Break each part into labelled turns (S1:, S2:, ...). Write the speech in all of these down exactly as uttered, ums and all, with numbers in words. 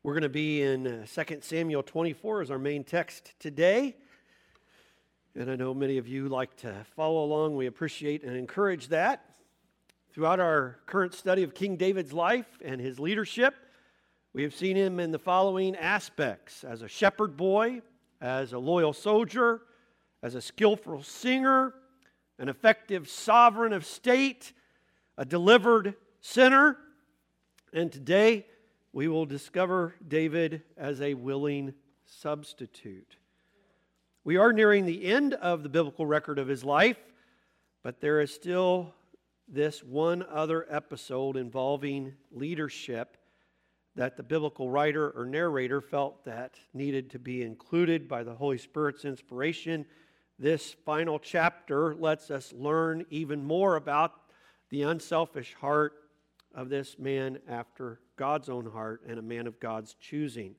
S1: We're going to be in uh, Second Samuel twenty-four as our main text today. And I know many of you like to follow along. We appreciate and encourage that. Throughout our current study of King David's life and his leadership, we have seen him in the following aspects: as a shepherd boy, as a loyal soldier, as a skillful singer, an effective sovereign of state, a delivered sinner, and today we will discover David as a willing substitute. We are nearing the end of the biblical record of his life, but there is still this one other episode involving leadership that the biblical writer or narrator felt that needed to be included by the Holy Spirit's inspiration. This final chapter lets us learn even more about the unselfish heart of this man after God's own heart and a man of God's choosing.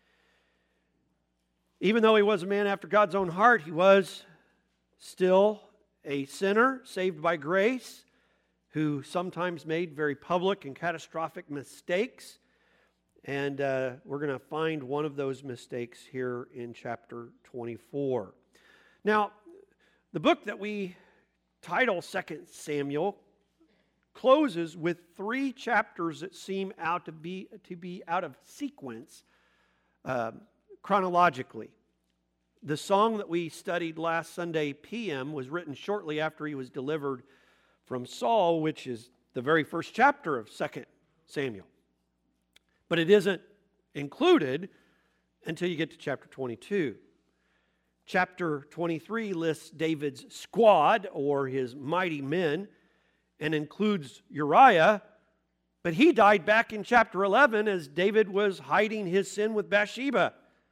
S1: Even though he was a man after God's own heart, he was still a sinner saved by grace who sometimes made very public and catastrophic mistakes. And uh, we're going to find one of those mistakes here in chapter twenty-four. Now, the book that we title Second Samuel closes with three chapters that seem out to be to be out of sequence uh, chronologically. The song that we studied last Sunday P M was written shortly after he was delivered from Saul, which is the very first chapter of Second Samuel. But it isn't included until you get to chapter twenty-two. Chapter twenty-three lists David's squad, or his mighty men, and includes Uriah, but he died back in chapter eleven as David was hiding his sin with Bathsheba.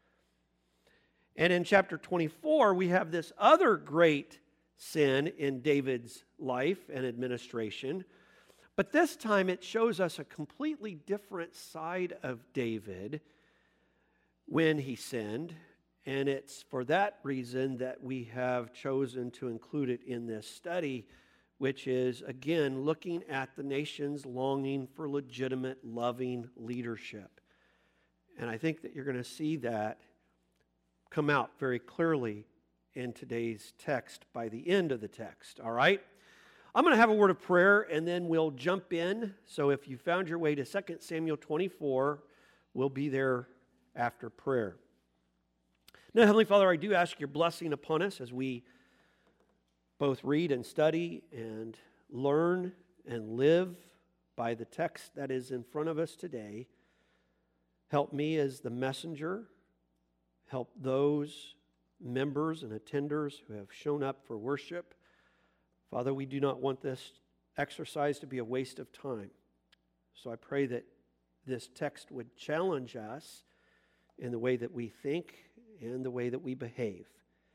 S1: And in chapter twenty-four, we have this other great sin in David's life and administration, but this time it shows us a completely different side of David when he sinned, and it's for that reason that we have chosen to include it in this study, which is, again, looking at the nation's longing for legitimate, loving leadership. And I think that you're going to see that come out very clearly in today's text by the end of the text, all right? I'm going to have a word of prayer, and then we'll jump in. So if you found your way to Second Samuel twenty-four, we'll be there after prayer. Now, Heavenly Father, I do ask your blessing upon us as we both read and study and learn and live by the text that is in front of us today. Help me as the messenger. Help those members and attenders who have shown up for worship. Father, we do not want this exercise to be a waste of time. So I pray that this text would challenge us in the way that we think and the way that we behave.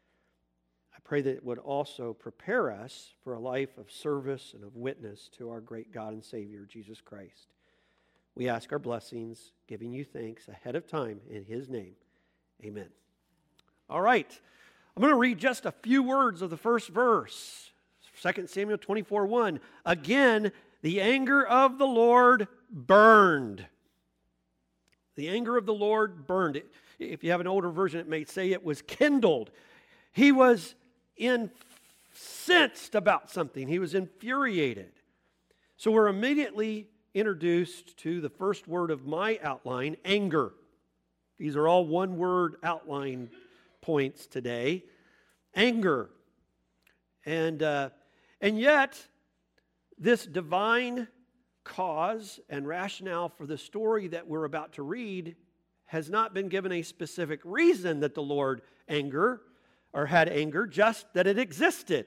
S1: I pray that it would also prepare us for a life of service and of witness to our great God and Savior, Jesus Christ. We ask our blessings, giving you thanks ahead of time in his name. Amen. All right. I'm going to read just a few words of the first verse. Second Samuel twenty-four one. Again, the anger of the Lord burned. The anger of the Lord burned. If you have an older version, it may say it was kindled. He was incensed about something. He was infuriated. So we're immediately introduced to the first word of my outline, anger. These are all one-word outline points today. Anger. And, uh, and yet, this divine cause and rationale for the story that we're about to read has not been given a specific reason that the Lord anger or had anger, just that it existed.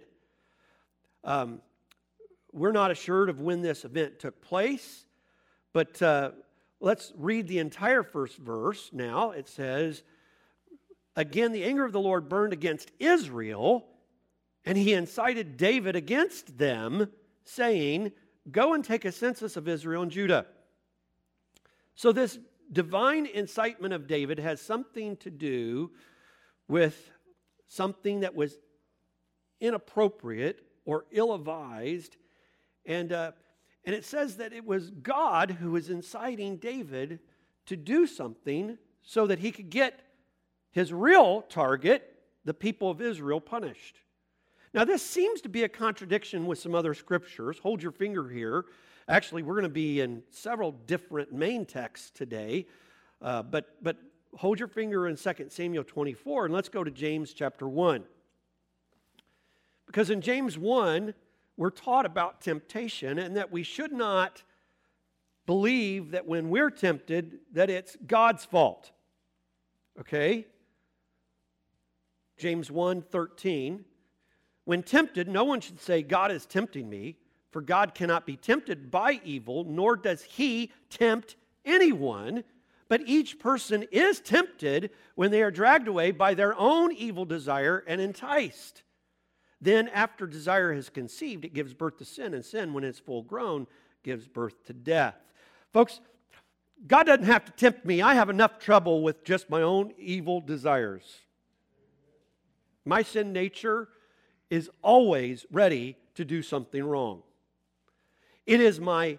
S1: Um, we're not assured of when this event took place, but uh, let's read the entire first verse now. It says, again, the anger of the Lord burned against Israel, and he incited David against them, saying, go and take a census of Israel and Judah. So this divine incitement of David has something to do with something that was inappropriate or ill-advised. And, uh, and it says that it was God who was inciting David to do something so that he could get his real target, the people of Israel, punished. Now, this seems to be a contradiction with some other scriptures. Hold your finger here. Actually, we're going to be in several different main texts today, uh, but, but hold your finger in Second Samuel twenty-four, and let's go to James chapter one. Because in James one, we're taught about temptation and that we should not believe that when we're tempted that it's God's fault. Okay? James one thirteen. When tempted, no one should say, God is tempting me, for God cannot be tempted by evil, nor does he tempt anyone. But each person is tempted when they are dragged away by their own evil desire and enticed. Then after desire has conceived, it gives birth to sin, and sin, when it's full grown, gives birth to death. Folks, God doesn't have to tempt me. I have enough trouble with just my own evil desires. My sin nature is always ready to do something wrong. It is my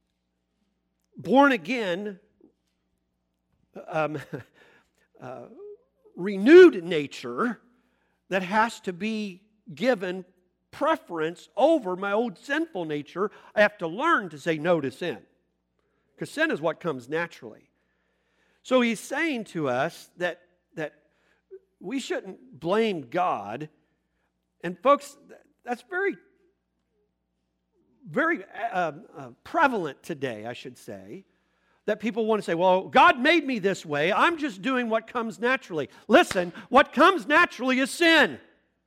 S1: born-again, um, uh, renewed nature that has to be given preference over my old sinful nature. I have to learn to say no to sin, because sin is what comes naturally. So he's saying to us that, that we shouldn't blame God. And folks, that's very, very uh, uh, prevalent today, I should say, that people want to say, well, God made me this way. I'm just doing what comes naturally. Listen, what comes naturally is sin.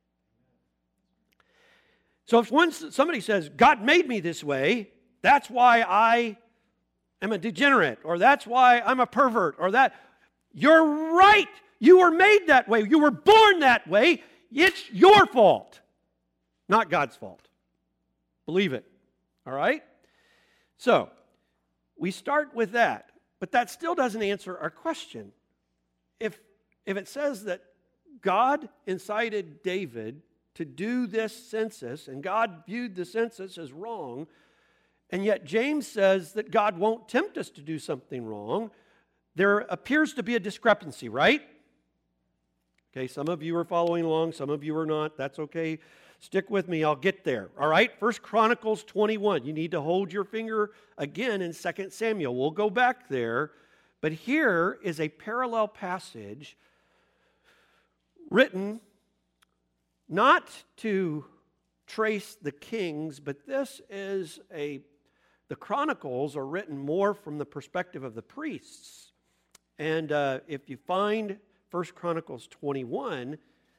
S1: So if one, somebody says, God made me this way, that's why I am a degenerate, or that's why I'm a pervert, or that, you're right. You were made that way. You were born that way. It's your fault, not God's fault. Believe it. All right? So, we start with that, but that still doesn't answer our question. If, if it says that God incited David to do this census, and God viewed the census as wrong, and yet James says that God won't tempt us to do something wrong, there appears to be a discrepancy, right? Okay, some of you are following along, some of you are not. That's okay. Stick with me, I'll get there. All right, First Chronicles twenty-one. You need to hold your finger again in Second Samuel. We'll go back there. But here is a parallel passage written not to trace the kings, but this is a, the Chronicles are written more from the perspective of the priests. And uh, if you find First Chronicles twenty-one,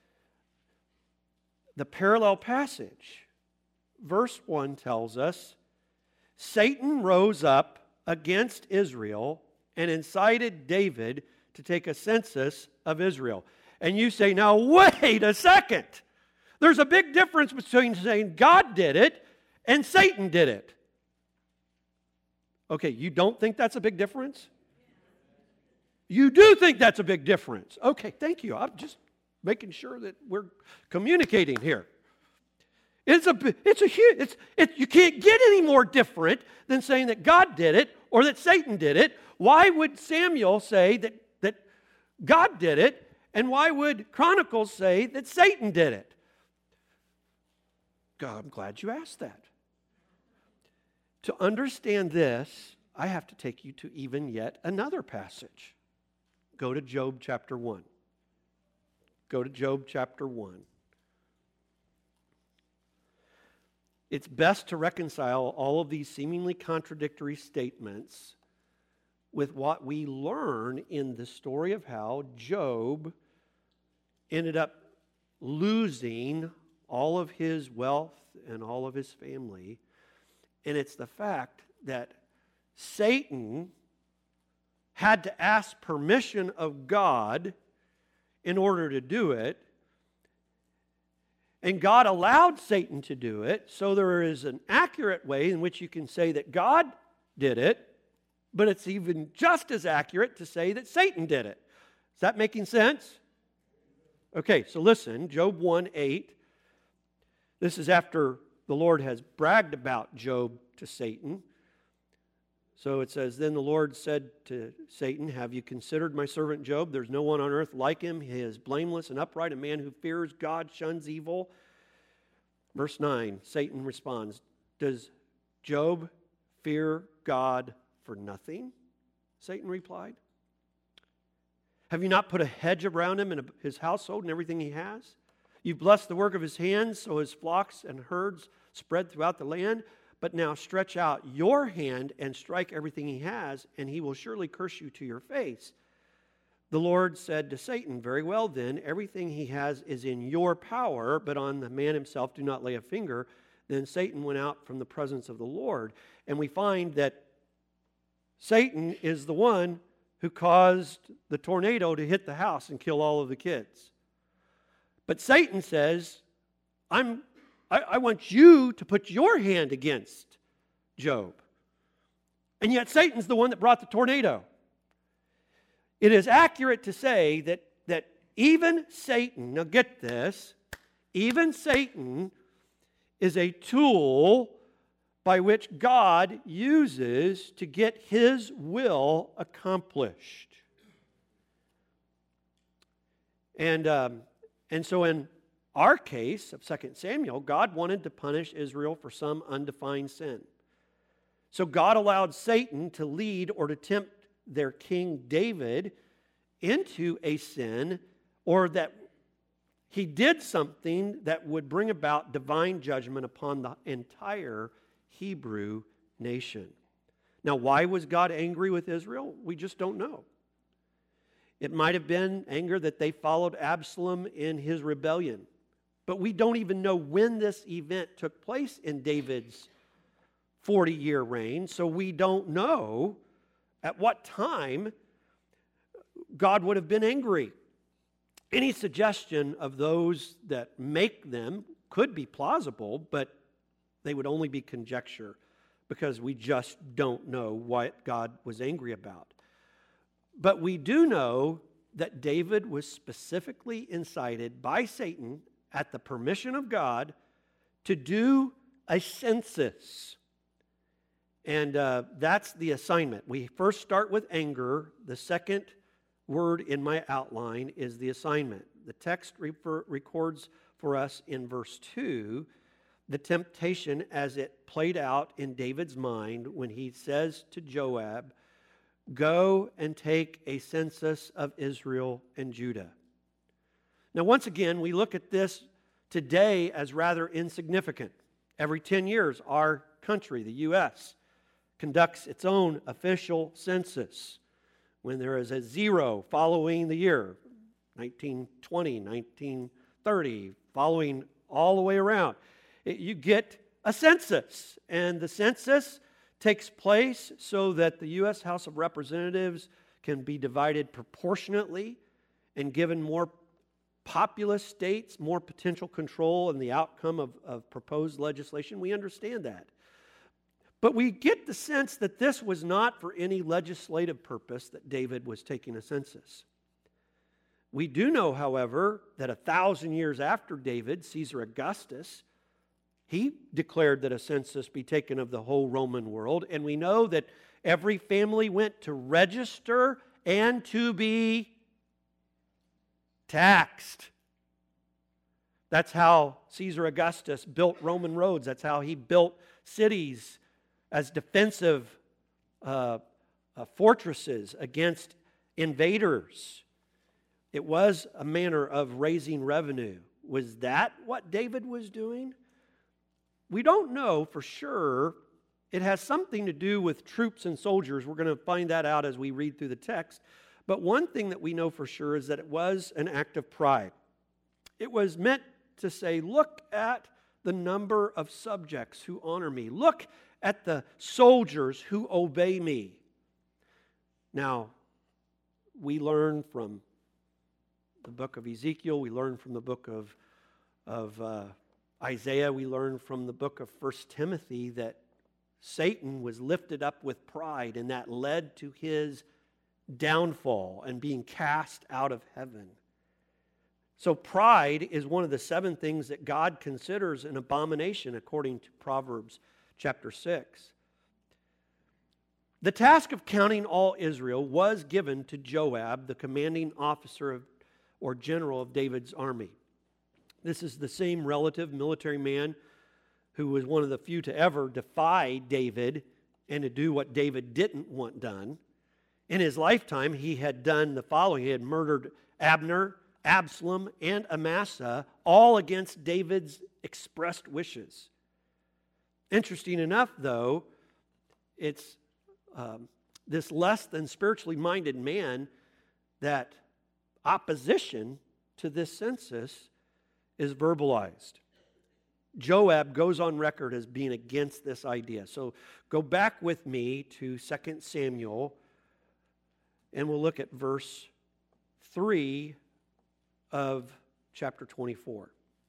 S1: the parallel passage, verse one tells us, Satan rose up against Israel and incited David to take a census of Israel. And you say, now wait a second. There's a big difference between saying God did it and Satan did it. Okay, you don't think that's a big difference? You do think that's a big difference. Okay, thank you. I'm just making sure that we're communicating here. It's a, it's a huge, it's, it, you can't get any more different than saying that God did it or that Satan did it. Why would Samuel say that, that God did it, and why would Chronicles say that Satan did it? God, I'm glad you asked that. To understand this, I have to take you to even yet another passage. Go to Job chapter one. Go to Job chapter one. It's best to reconcile all of these seemingly contradictory statements with what we learn in the story of how Job ended up losing all of his wealth and all of his family. And it's the fact that Satan had to ask permission of God in order to do it. And God allowed Satan to do it, so there is an accurate way in which you can say that God did it, but it's even just as accurate to say that Satan did it. Is that making sense? Okay, so listen, Job one eight. This is after the Lord has bragged about Job to Satan. So it says, then the Lord said to Satan, have you considered my servant Job? There's no one on earth like him. He is blameless and upright, a man who fears God, shuns evil. Verse nine, Satan responds, does Job fear God for nothing? Satan replied. Have you not put a hedge around him and his household and everything he has? You've blessed the work of his hands, so his flocks and herds spread throughout the land. But now stretch out your hand and strike everything he has, and he will surely curse you to your face. The Lord said to Satan, very well then, everything he has is in your power, but on the man himself do not lay a finger. Then Satan went out from the presence of the Lord. And we find that Satan is the one who caused the tornado to hit the house and kill all of the kids. But Satan says, I'm I, I want you to put your hand against Job. And yet Satan's the one that brought the tornado. It is accurate to say that, that even Satan, now get this, even Satan is a tool by which God uses to get his will accomplished. And, um, and so in our case of Second Samuel, God wanted to punish Israel for some undefined sin. So God allowed Satan to lead or to tempt their king David into a sin, or that he did something that would bring about divine judgment upon the entire Hebrew nation. Now, why was God angry with Israel? We just don't know. It might have been anger that they followed Absalom in his rebellion. But we don't even know when this event took place in David's forty-year reign, so we don't know at what time God would have been angry. Any suggestion of those that make them could be plausible, but they would only be conjecture because we just don't know what God was angry about. But we do know that David was specifically incited by Satan at the permission of God to do a census. And uh, that's the assignment. We first start with anger. The second word in my outline is the assignment. The text refer, records for us in verse two the temptation as it played out in David's mind when he says to Joab, go and take a census of Israel and Judah. Now, once again, we look at this today as rather insignificant. Every ten years, our country, the U S, conducts its own official census when there is a zero following the year, nineteen twenty, nineteen thirty, following all the way around. It, you get a census, and the census takes place so that the U S House of Representatives can be divided proportionately and given more populous states, more potential control in the outcome of, of proposed legislation. We understand that. But we get the sense that this was not for any legislative purpose that David was taking a census. We do know, however, that a thousand years after David, Caesar Augustus, he declared that a census be taken of the whole Roman world. And we know that every family went to register and to be taxed. That's how Caesar Augustus built Roman roads. That's how he built cities as defensive uh, uh, fortresses against invaders. It was a manner of raising revenue. Was that what David was doing? We don't know for sure. It has something to do with troops and soldiers. We're going to find that out as we read through the text. But one thing that we know for sure is that it was an act of pride. It was meant to say, look at the number of subjects who honor me. Look at the soldiers who obey me. Now, we learn from the book of Ezekiel, we learn from the book of, of uh, Isaiah, we learn from the book of First Timothy that Satan was lifted up with pride, and that led to his downfall and being cast out of heaven. So pride is one of the seven things that God considers an abomination according to Proverbs chapter six. The task of counting all Israel was given to Joab, the commanding officer of, or general of David's army. This is the same relative military man who was one of the few to ever defy David and to do what David didn't want done. In his lifetime, he had done the following. He had murdered Abner, Absalom, and Amasa, all against David's expressed wishes. Interesting enough, though, it's um, this less than spiritually minded man that opposition to this census is verbalized. Joab goes on record as being against this idea. So go back with me to Second Samuel, and we'll look at verse three of chapter twenty-four.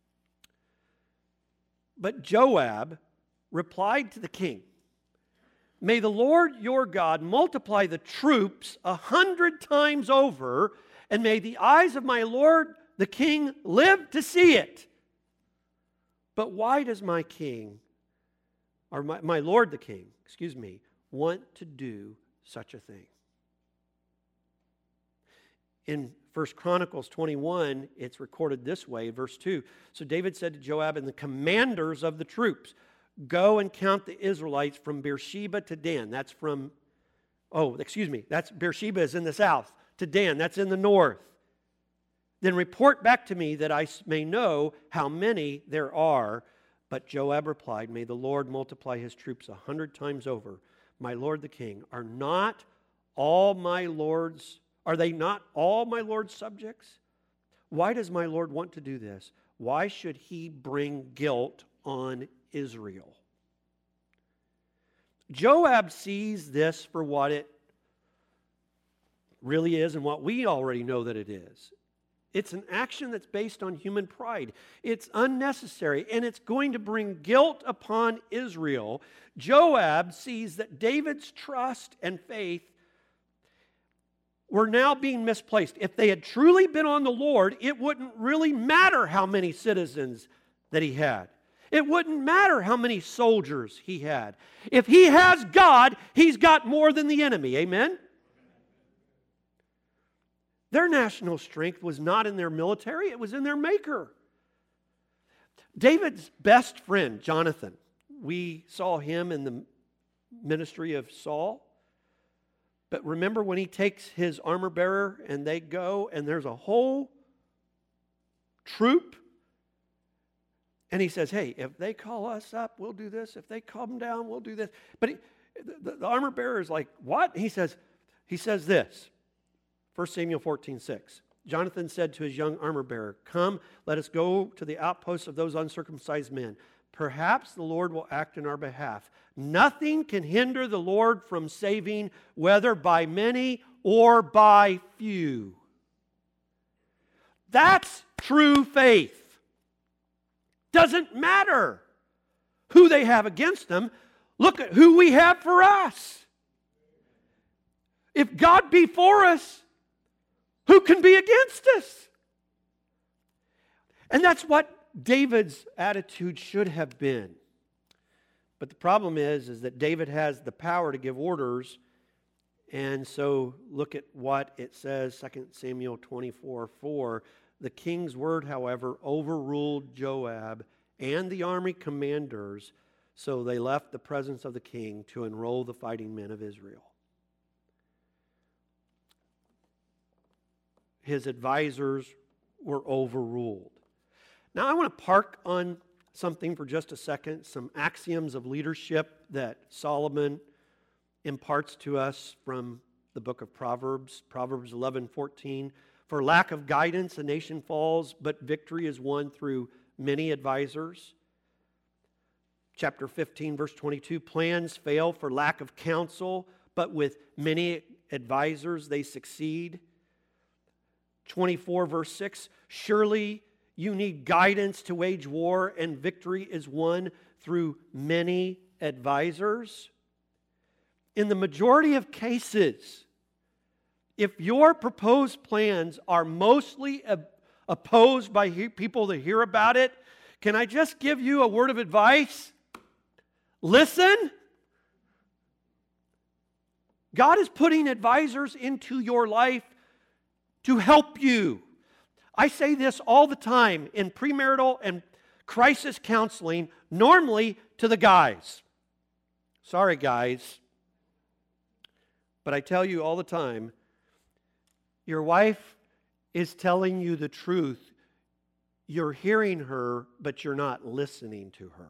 S1: But Joab replied to the king, "May the Lord your God multiply the troops a hundred times over, and may the eyes of my lord the king live to see it. But why does my king, or my, my lord the king, excuse me, want to do such a thing?" In First Chronicles twenty-one, it's recorded this way, verse two. So David said to Joab and the commanders of the troops, "Go and count the Israelites from Beersheba to Dan." That's from, oh, excuse me, that's Beersheba is in the south, to Dan, that's in the north. "Then report back to me that I may know how many there are." But Joab replied, "May the Lord multiply his troops a hundred times over. My lord the king, are not all my lord's, are they not all my lord's subjects? Why does my lord want to do this? Why should he bring guilt on Israel?" Joab sees this for what it really is and what we already know that it is. It's an action that's based on human pride. It's unnecessary, and it's going to bring guilt upon Israel. Joab sees that David's trust and faith were now being misplaced. If they had truly been on the Lord, it wouldn't really matter how many citizens that he had. It wouldn't matter how many soldiers he had. If he has God, he's got more than the enemy. Amen? Their national strength was not in their military, it was in their maker. David's best friend, Jonathan, we saw him in the ministry of Saul. But remember when he takes his armor bearer and they go and there's a whole troop, and he says, "Hey, if they call us up, we'll do this. If they come down, we'll do this." But he, the, the armor bearer is like, "What?" He says, he says this. First Samuel fourteen six. Jonathan said to his young armor bearer, "Come, let us go to the outposts of those uncircumcised men. Perhaps the Lord will act in our behalf. Nothing can hinder the Lord from saving, whether by many or by few." That's true faith. Doesn't matter who they have against them. Look at who we have for us. If God be for us, who can be against us? And that's what David's attitude should have been. But the problem is, is that David has the power to give orders. And so look at what it says, Second Samuel twenty-four four. "The king's word, however, overruled Joab and the army commanders, so they left the presence of the king to enroll the fighting men of Israel." His advisors were overruled. Now I want to park on something for just a second, some axioms of leadership that Solomon imparts to us from the book of Proverbs, Proverbs eleven fourteen. "For lack of guidance, a nation falls, but victory is won through many advisors." Chapter fifteen, verse twenty-two, "Plans fail for lack of counsel, but with many advisors they succeed." twenty-four, verse six, "Surely you need guidance to wage war, and victory is won through many advisors." In the majority of cases, if your proposed plans are mostly opposed by people that hear about it, can I just give you a word of advice? Listen. God is putting advisors into your life to help you. I say this all the time in premarital and crisis counseling, normally to the guys. Sorry, guys. But I tell you all the time, your wife is telling you the truth. You're hearing her, but you're not listening to her.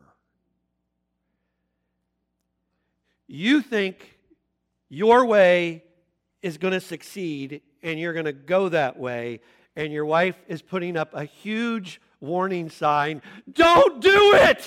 S1: You think your way is going to succeed, and you're going to go that way, and your wife is putting up a huge warning sign. Don't do it!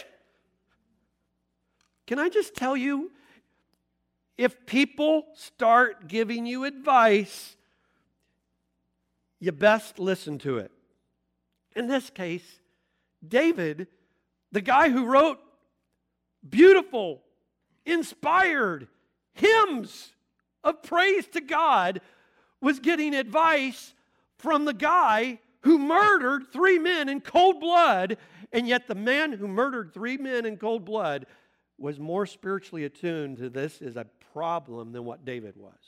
S1: Can I just tell you, if people start giving you advice, you best listen to it. In this case, David, the guy who wrote beautiful, inspired hymns of praise to God, was getting advice from the guy who murdered three men in cold blood, and yet the man who murdered three men in cold blood was more spiritually attuned to this as a problem than what David was.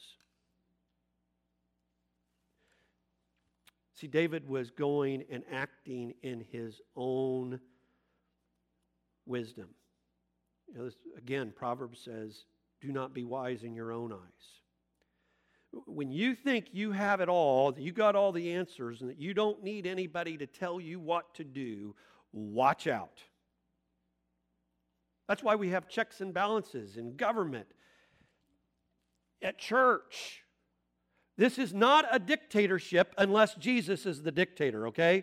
S1: See, David was going and acting in his own wisdom. You know, this, again, Proverbs says, do not be wise in your own eyes. When you think you have it all, that you got all the answers, and that you don't need anybody to tell you what to do, watch out. That's why we have checks and balances in government, at church. This is not a dictatorship unless Jesus is the dictator, okay?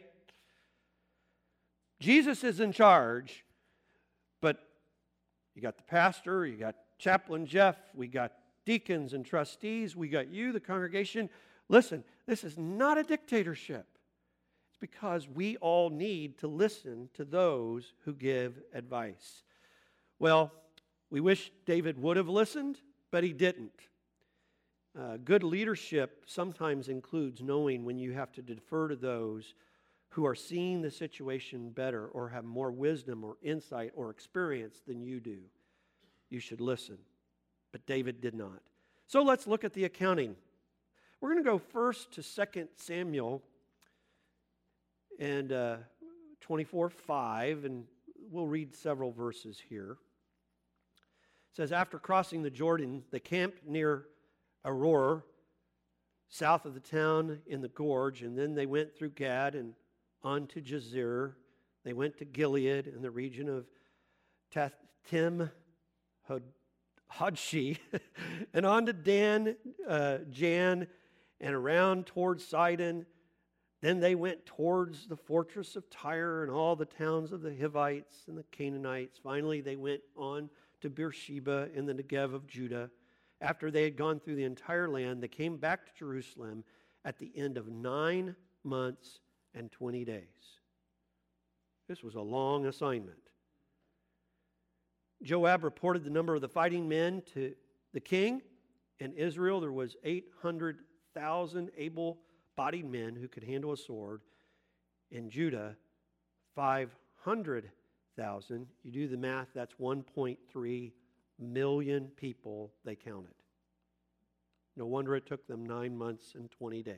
S1: Jesus is in charge, but you got the pastor, you got Chaplain Jeff, we got deacons and trustees, we got you, the congregation. Listen, this is not a dictatorship. It's because we all need to listen to those who give advice. Well, we wish David would have listened, but he didn't. Uh, good leadership sometimes includes knowing when you have to defer to those who are seeing the situation better or have more wisdom or insight or experience than you do. You should listen. But David did not. So let's look at the accounting. We're going to go first to Second Samuel and uh, twenty-four five, and we'll read several verses here. It says, after crossing the Jordan, they camped near Aroer, south of the town in the gorge, and then they went through Gad and on to Jazer. They went to Gilead in the region of Tathtim Hodshi, and on to Dan, uh, Jan, and around towards Sidon. Then they went towards the fortress of Tyre and all the towns of the Hivites and the Canaanites. Finally, they went on to Beersheba in the Negev of Judah. After they had gone through the entire land, they came back to Jerusalem at the end of nine months and twenty days. This was a long assignment. Joab reported the number of the fighting men to the king. In Israel, there was eight hundred thousand able-bodied men who could handle a sword. In Judah, five hundred thousand. You do the math, that's one point three million people they counted. No wonder it took them nine months and twenty days.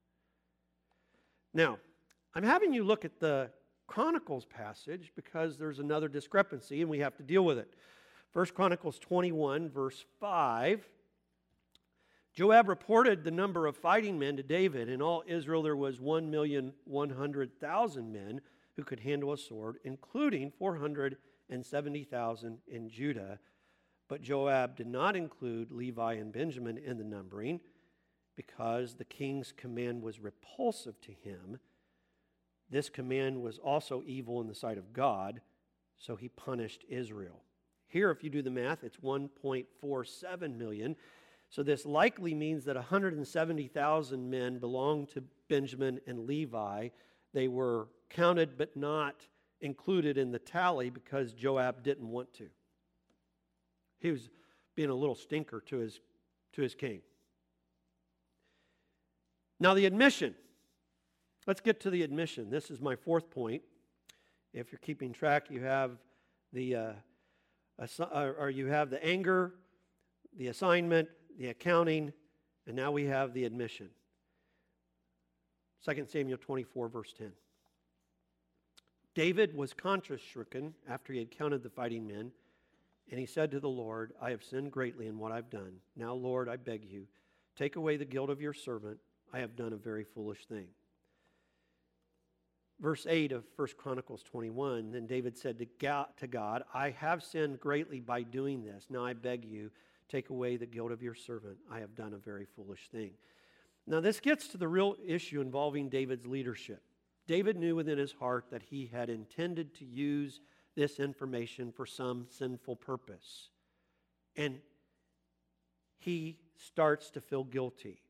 S1: Now, I'm having you look at the Chronicles passage because there's another discrepancy and we have to deal with it. First Chronicles twenty-one, verse five. Joab reported the number of fighting men to David. In all Israel there was one million one hundred thousand men who could handle a sword, including four hundred seventy thousand in Judah. But Joab did not include Levi and Benjamin in the numbering because the king's command was repulsive to him. This command was also evil in the sight of God, so he punished Israel. Here, if you do the math, it's one point four seven million. So this likely means that one hundred seventy thousand men belonged to Benjamin and Levi. They were counted but not included in the tally because Joab didn't want to. He was being a little stinker to his, to his king. Now the admission. Let's get to the admission. This is my fourth point. If you're keeping track, you have the uh, assi- or you have the anger, the assignment, the accounting, and now we have the admission. Second Samuel twenty-four, verse ten. David was conscience-stricken after he had counted the fighting men, and he said to the Lord, I have sinned greatly in what I've done. Now, Lord, I beg you, take away the guilt of your servant. I have done a very foolish thing. Verse eight of First Chronicles twenty-one, then David said to God, I have sinned greatly by doing this. Now I beg you, take away the guilt of your servant. I have done a very foolish thing. Now this gets to the real issue involving David's leadership. David knew within his heart that he had intended to use this information for some sinful purpose. And he starts to feel guilty.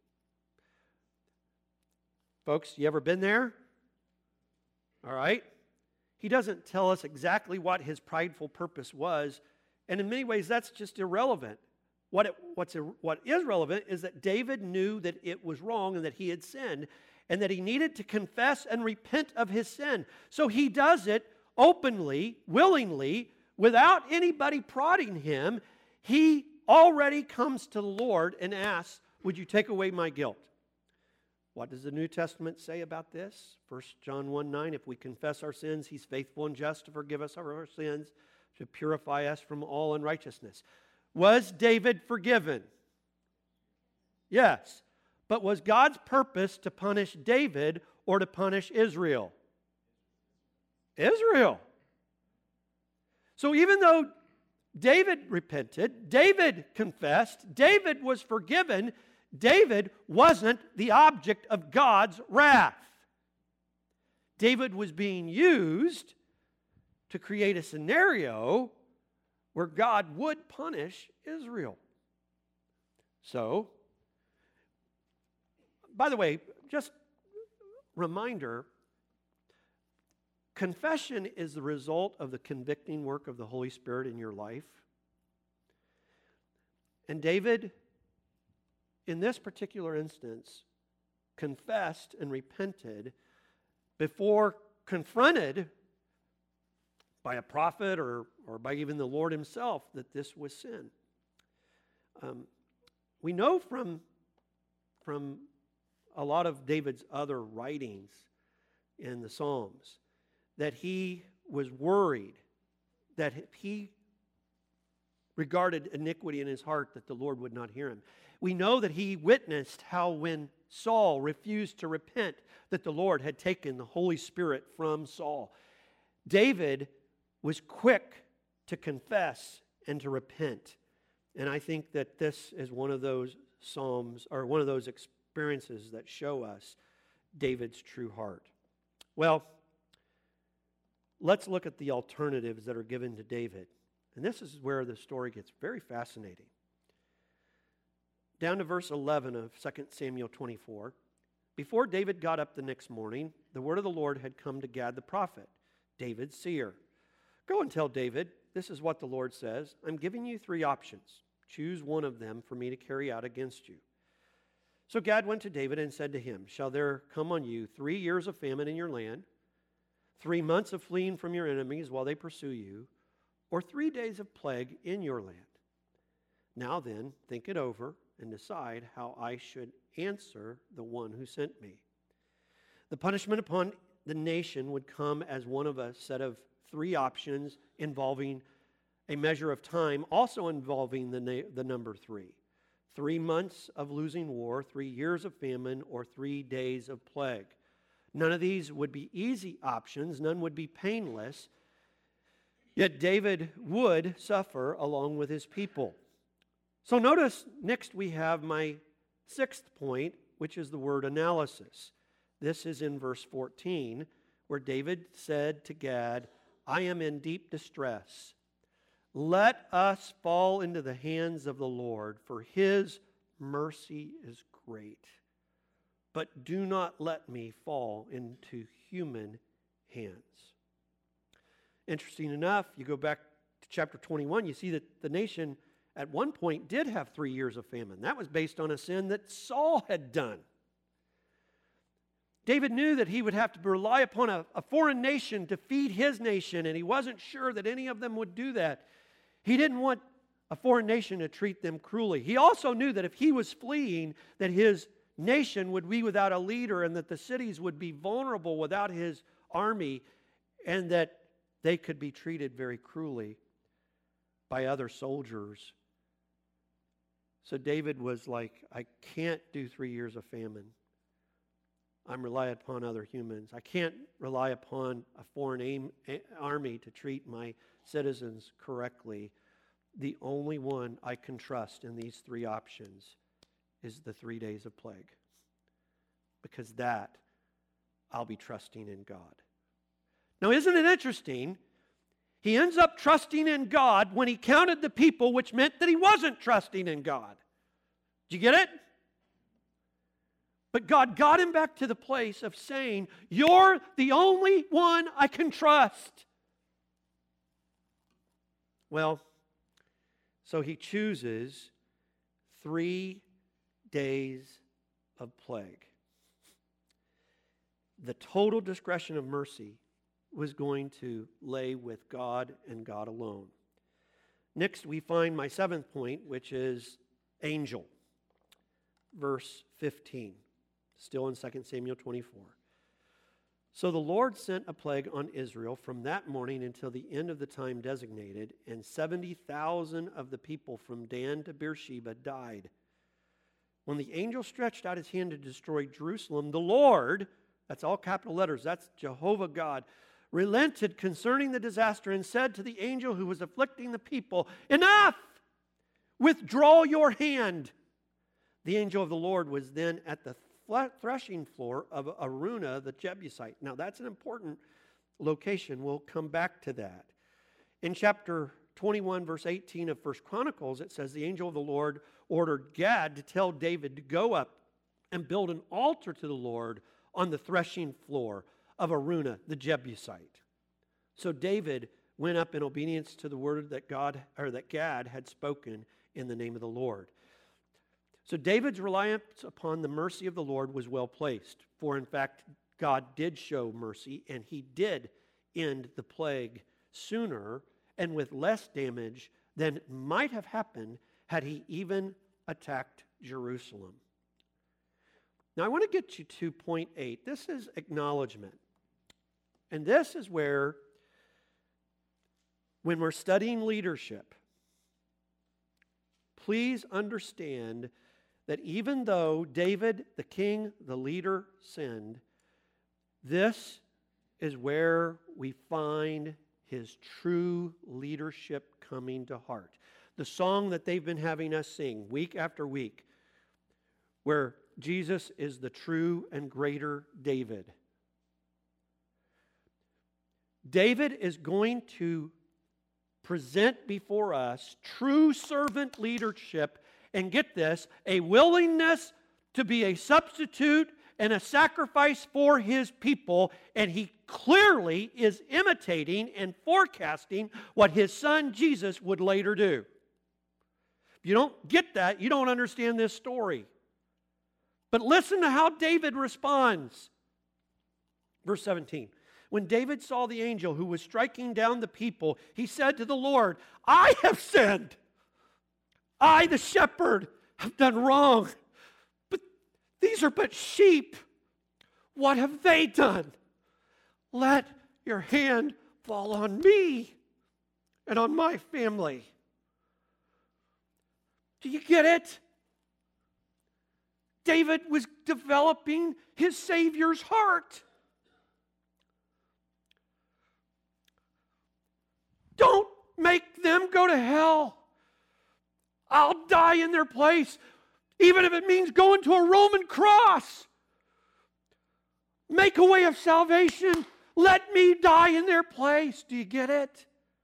S1: Folks, you ever been there? All right? He doesn't tell us exactly what his prideful purpose was, and in many ways that's just irrelevant. What, it, what's, what is relevant is that David knew that it was wrong and that he had sinned, and that he needed to confess and repent of his sin. So he does it openly, willingly, without anybody prodding him. He already comes to the Lord and asks, would you take away my guilt? What does the New Testament say about this? First John one nine, if we confess our sins, he's faithful and just to forgive us of our sins, to purify us from all unrighteousness. Was David forgiven? Yes. But was God's purpose to punish David or to punish Israel? Israel. So even though David repented, David confessed, David was forgiven, David wasn't the object of God's wrath. David was being used to create a scenario where God would punish Israel. So, by the way, just reminder, confession is the result of the convicting work of the Holy Spirit in your life. And David, in this particular instance, confessed and repented before confronted by a prophet or, or by even the Lord himself that this was sin. Um, we know from, from a lot of David's other writings in the Psalms that he was worried, that he regarded iniquity in his heart that the Lord would not hear him. We know that he witnessed how when Saul refused to repent, that the Lord had taken the Holy Spirit from Saul. David was quick to confess and to repent. And I think that this is one of those Psalms, or one of those experiences that show us David's true heart. Well, let's look at the alternatives that are given to David. And this is where the story gets very fascinating. Down to verse eleven of Second Samuel twenty-four. Before David got up the next morning, the word of the Lord had come to Gad the prophet, David's seer. Go and tell David, this is what the Lord says. I'm giving you three options. Choose one of them for me to carry out against you. So Gad went to David and said to him, shall there come on you three years of famine in your land, three months of fleeing from your enemies while they pursue you, or three days of plague in your land? Now then, think it over and decide how I should answer the one who sent me. The punishment upon the nation would come as one of a set of three options involving a measure of time, also involving the, na- the number three. Three months of losing war, three years of famine, or three days of plague. None of these would be easy options. None would be painless. Yet David would suffer along with his people. So notice next we have my sixth point, which is the word analysis. This is in verse fourteen, where David said to Gad, I am in deep distress. Let us fall into the hands of the Lord, for his mercy is great. But do not let me fall into human hands. Interesting enough, you go back to chapter twenty-one, you see that the nation at one point did have three years of famine. That was based on a sin that Saul had done. David knew that he would have to rely upon a, a foreign nation to feed his nation, and he wasn't sure that any of them would do that. He didn't want a foreign nation to treat them cruelly. He also knew that if he was fleeing, that his nation would be without a leader and that the cities would be vulnerable without his army and that they could be treated very cruelly by other soldiers. So David was like, I can't do three years of famine. I'm relying upon other humans. I can't rely upon a foreign aim, a, army to treat my citizens correctly. The only one I can trust in these three options is the three days of plague. Because that, I'll be trusting in God. Now, isn't it interesting? He ends up trusting in God when he counted the people, which meant that he wasn't trusting in God. Did you get it? But God got him back to the place of saying, you're the only one I can trust. Well, so he chooses three days of plague. The total discretion of mercy was going to lay with God and God alone. Next, we find my seventh point, which is angel. Verse fifteen, still in Second Samuel twenty-four. So the Lord sent a plague on Israel from that morning until the end of the time designated, and seventy thousand of the people from Dan to Beersheba died. When the angel stretched out his hand to destroy Jerusalem, the Lord, that's all capital letters, that's Jehovah God, relented concerning the disaster and said to the angel who was afflicting the people, enough! Withdraw your hand. The angel of the Lord was then at the threshing floor of Araunah the Jebusite. Now that's an important location. We'll come back to that. In chapter twenty-one, verse eighteen of First Chronicles, it says, the angel of the Lord ordered Gad to tell David to go up and build an altar to the Lord on the threshing floor of Araunah the Jebusite. So David went up in obedience to the word that God or that Gad had spoken in the name of the Lord. So David's reliance upon the mercy of the Lord was well placed, for in fact God did show mercy, and he did end the plague sooner and with less damage than might have happened had he even attacked Jerusalem. Now I want to get you to point eight. This is acknowledgement. And this is where, when we're studying leadership, please understand that even though David, the king, the leader, sinned, this is where we find his true leadership coming to heart. The song that they've been having us sing week after week, where Jesus is the true and greater David. David is going to present before us true servant leadership, and get this, a willingness to be a substitute and a sacrifice for his people, and he clearly is imitating and forecasting what his son Jesus would later do. If you don't get that, you don't understand this story. But listen to how David responds. Verse seventeen. When David saw the angel who was striking down the people, he said to the Lord, I have sinned. I, the shepherd, have done wrong. But these are but sheep. What have they done? Let your hand fall on me and on my family. Do you get it? David was developing his Savior's heart. Don't make them go to hell. I'll die in their place, even if it means going to a Roman cross. Make a way of salvation. Let me die in their place. Do you get it?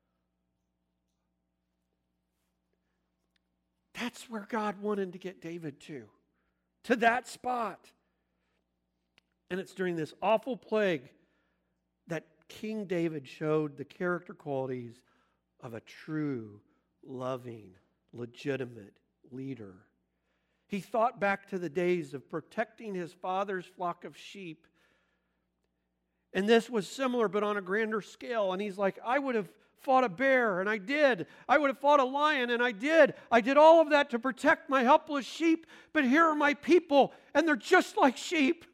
S1: That's where God wanted to get David to. To that spot. And it's during this awful plague that King David showed the character qualities of a true, loving, legitimate leader. He thought back to the days of protecting his father's flock of sheep. And this was similar, but on a grander scale. And he's like, I would have fought a bear, and I did. I would have fought a lion, and I did. I did all of that to protect my helpless sheep, but here are my people, and they're just like sheep.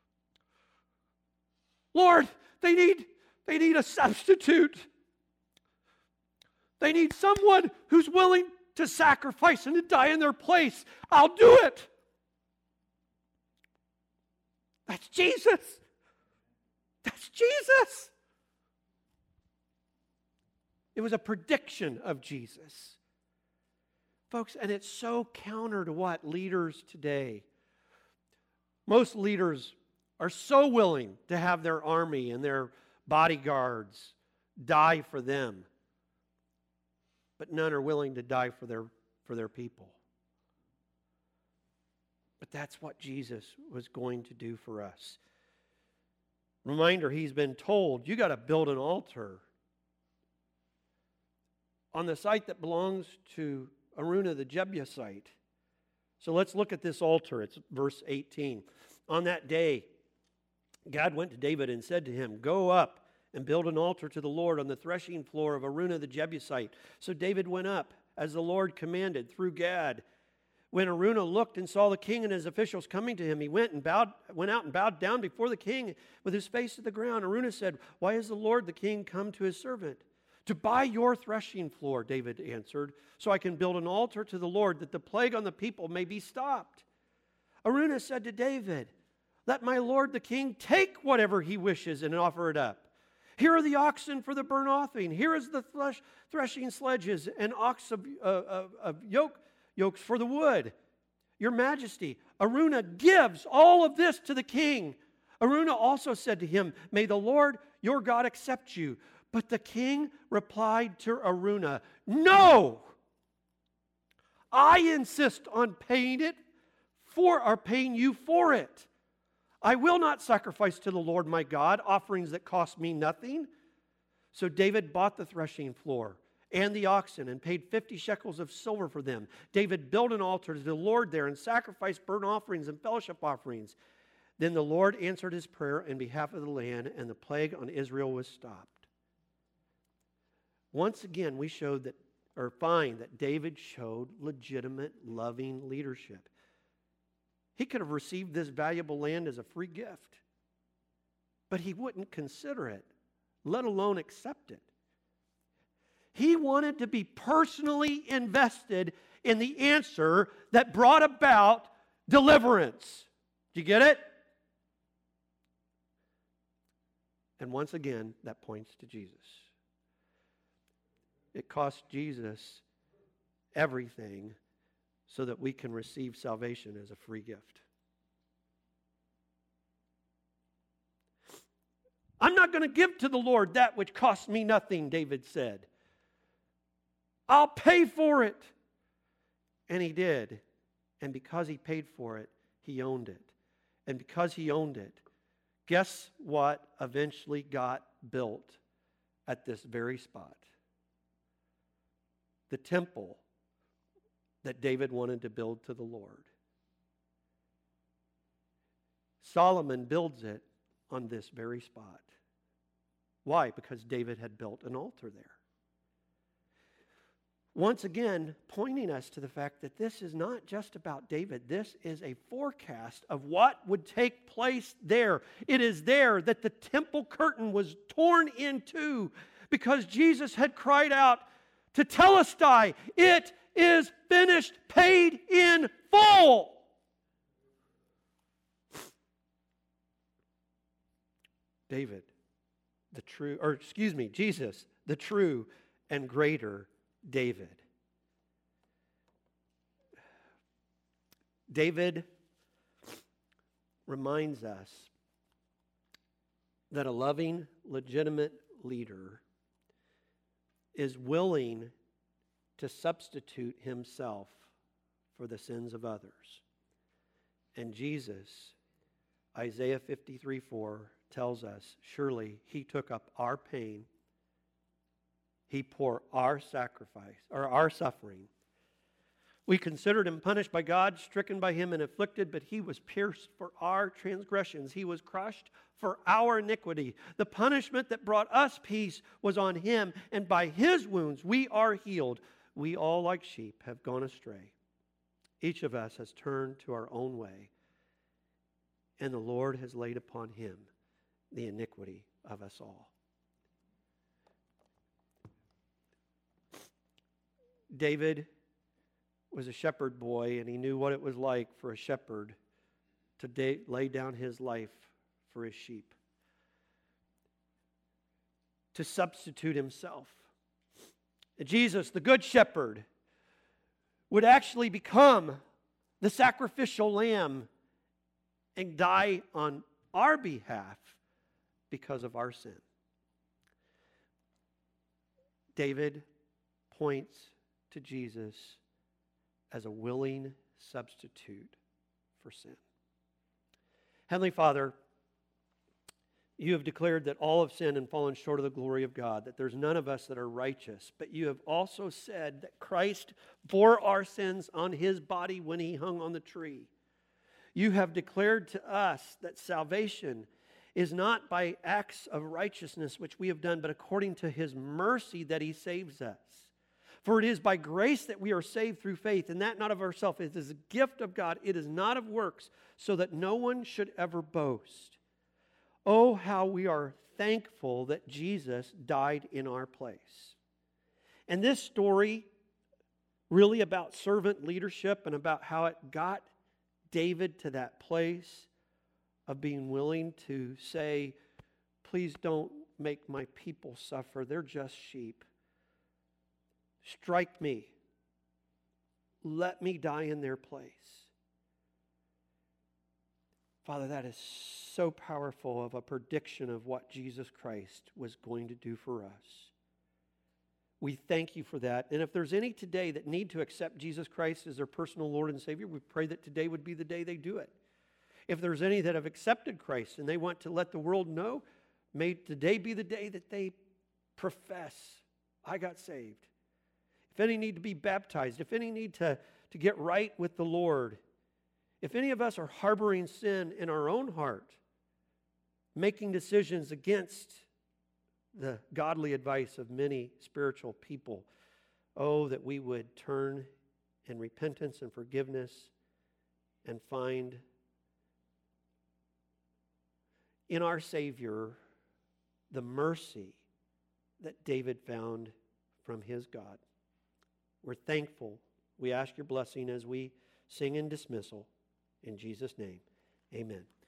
S1: Lord, they need, they need a substitute. They need someone who's willing to sacrifice and to die in their place. I'll do it. That's Jesus. That's Jesus. It was a prediction of Jesus. Folks, and it's so counter to what leaders today. Most leaders are so willing to have their army and their bodyguards die for them, but none are willing to die for their, for their people. But that's what Jesus was going to do for us. Reminder, he's been told, you got to build an altar on the site that belongs to Araunah the Jebusite. So let's look at this altar. It's verse eighteen. On that day, God went to David and said to him, go up and build an altar to the Lord on the threshing floor of Araunah the Jebusite. So David went up as the Lord commanded through Gad. When Araunah looked and saw the king and his officials coming to him, he went and bowed, went out and bowed down before the king with his face to the ground. Araunah said, why has the Lord the king come to his servant? To buy your threshing floor, David answered, so I can build an altar to the Lord, that the plague on the people may be stopped. Araunah said to David, let my lord the king take whatever he wishes and offer it up. Here are the oxen for the burnt offering. Here is the thresh, threshing sledges and ox of, uh, of, of yoke, yokes for the wood. Your majesty, Araunah gives all of this to the king. Araunah also said to him, may the Lord your God accept you. But the king replied to Araunah, no, I insist on paying it for, or paying you for it. I will not sacrifice to the Lord my God offerings that cost me nothing. So David bought the threshing floor and the oxen and paid fifty shekels of silver for them. David built an altar to the Lord there and sacrificed burnt offerings and fellowship offerings. Then the Lord answered his prayer in behalf of the land, and the plague on Israel was stopped. Once again, we showed that, or find that David showed legitimate, loving leadership. He could have received this valuable land as a free gift, but he wouldn't consider it, let alone accept it. He wanted to be personally invested in the answer that brought about deliverance. Do you get it? And once again, that points to Jesus. It cost Jesus everything so that we can receive salvation as a free gift. I'm not going to give to the Lord that which costs me nothing, David said. I'll pay for it. And he did. And because he paid for it, he owned it. And because he owned it, guess what eventually got built at this very spot? The temple that David wanted to build to the Lord. Solomon builds it on this very spot. Why? Because David had built an altar there. Once again, pointing us to the fact that this is not just about David. This is a forecast of what would take place there. It is there that the temple curtain was torn in two because Jesus had cried out to Telestai, it is finished, paid in full. David, the true, or excuse me, Jesus, the true and greater David. David reminds us that a loving, legitimate leader is willing to substitute himself for the sins of others. And Jesus, Isaiah fifty-three four tells us, surely he took up our pain, he bore our sacrifice, or our suffering, We considered him punished by God, stricken by him and afflicted, but he was pierced for our transgressions. He was crushed for our iniquity. The punishment that brought us peace was on him, and by his wounds we are healed. We all, like sheep, have gone astray. Each of us has turned to our own way, and the Lord has laid upon him the iniquity of us all. David was a shepherd boy, and he knew what it was like for a shepherd to da- lay down his life for his sheep, to substitute himself. Jesus, the good shepherd, would actually become the sacrificial lamb and die on our behalf because of our sin. David points to Jesus as a willing substitute for sin. Heavenly Father, you have declared that all have sinned and fallen short of the glory of God, that there's none of us that are righteous. But you have also said that Christ bore our sins on his body when he hung on the tree. You have declared to us that salvation is not by acts of righteousness which we have done, but according to his mercy that he saves us. For it is by grace that we are saved through faith, and that not of ourselves. It is a gift of God. It is not of works, so that no one should ever boast. Oh, how we are thankful that Jesus died in our place. And this story, really about servant leadership and about how it got David to that place of being willing to say, please don't make my people suffer. They're just sheep. Strike me. Let me die in their place. Father, that is so powerful of a prediction of what Jesus Christ was going to do for us. We thank you for that. And if there's any today that need to accept Jesus Christ as their personal Lord and Savior, we pray that today would be the day they do it. If there's any that have accepted Christ and they want to let the world know, may today be the day that they profess, I got saved. If any need to be baptized, if any need to, to get right with the Lord, if any of us are harboring sin in our own heart, making decisions against the godly advice of many spiritual people, oh, that we would turn in repentance and forgiveness and find in our Savior the mercy that David found from his God. We're thankful. We ask your blessing as we sing in dismissal. In Jesus' name, amen.